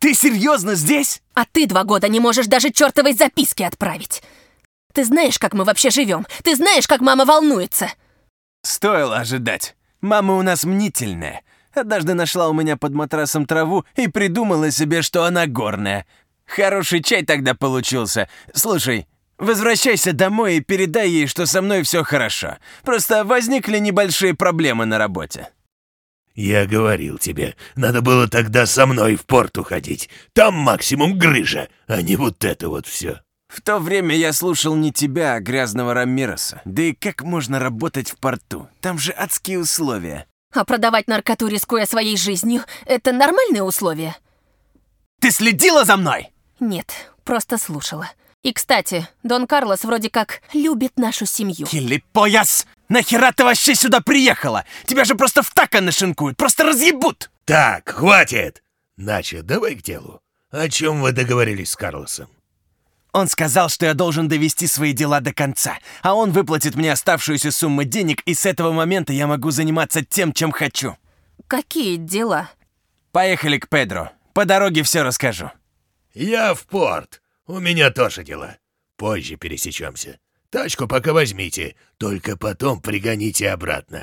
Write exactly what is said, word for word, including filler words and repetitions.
Ты серьезно здесь? А ты два года не можешь даже чертовой записки отправить. Ты знаешь, как мы вообще живем? Ты знаешь, как мама волнуется? Стоило ожидать. Мама у нас мнительная. Однажды нашла у меня под матрасом траву и придумала себе, что она горная. Хороший чай тогда получился. Слушай, возвращайся домой и передай ей, что со мной все хорошо. Просто возникли небольшие проблемы на работе. Я говорил тебе, надо было тогда со мной в порт уходить. Там максимум грыжа, а не вот это вот все. В то время я слушал не тебя, а грязного Рамироса. Да и как можно работать в порту? Там же адские условия. А продавать наркоту, рискуя своей жизнью, это нормальные условия? Ты следила за мной? Нет, просто слушала. И, кстати, Дон Карлос вроде как любит нашу семью. Хилипояс! Нахера ты вообще сюда приехала? Тебя же просто в тако нашинкуют, просто разъебут! Так, хватит! Нача, давай к делу. О чем вы договорились с Карлосом? Он сказал, что я должен довести свои дела до конца, а он выплатит мне оставшуюся сумму денег, и с этого момента я могу заниматься тем, чем хочу. Какие дела? Поехали к Педро. По дороге все расскажу. Я в порт. У меня тоже дела. Позже пересечемся. Тачку пока возьмите, только потом пригоните обратно.